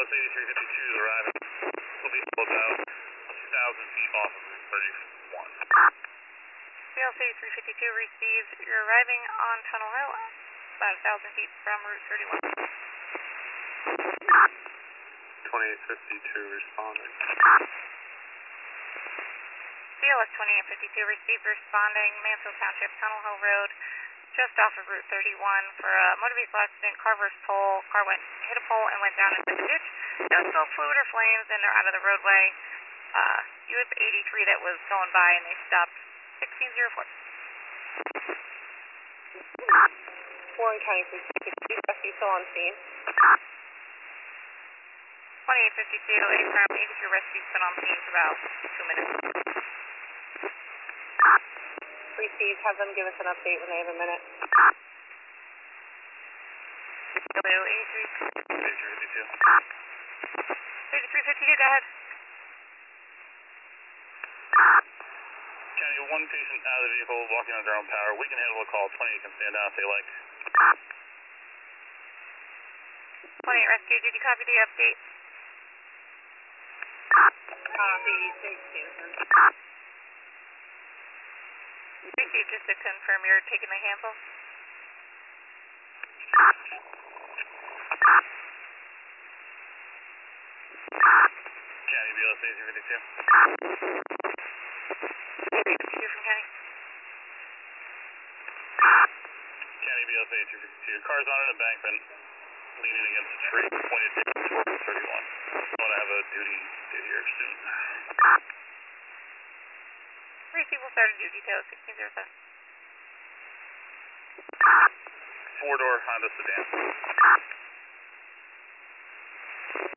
BLS 8352 is arriving. Will be about 2,000 feet off of Route 31. BLS 8352 received. You're arriving on Tunnel Hill, about 1,000 feet from Route 31. 2852 responding. BLS 2852 received, responding Mansfield Township, Tunnel Hill Road, just off of Route 31 for a motor vehicle accident. Car versus pole. Car hit a pole and went down into the ditch. No smoke, fluid, or flames, and they're out of the roadway. US 83 that was going by, and they stopped 1604. Warren County Police, rescue still on scene. 2852, A-Prime 83 rescue's been on scene for about 2 minutes. Received, have them give us an update when they have a minute. Hello, 83. 8352. 8352, go ahead. County, one patient out of the vehicle walking on their own power. We can handle a call. 28 can stand down if they like. 28 rescue, did you copy the update? Copy, 6 Houston. Received, just to confirm you're taking the handle. County, BLS 8352. 8352 from County. County, BLS 8352. Car's on an embankment, leaning against a tree, pointed towards 31. Want to have a duty here soon. Receive will start a duty detail 1607. 4-door Honda sedan.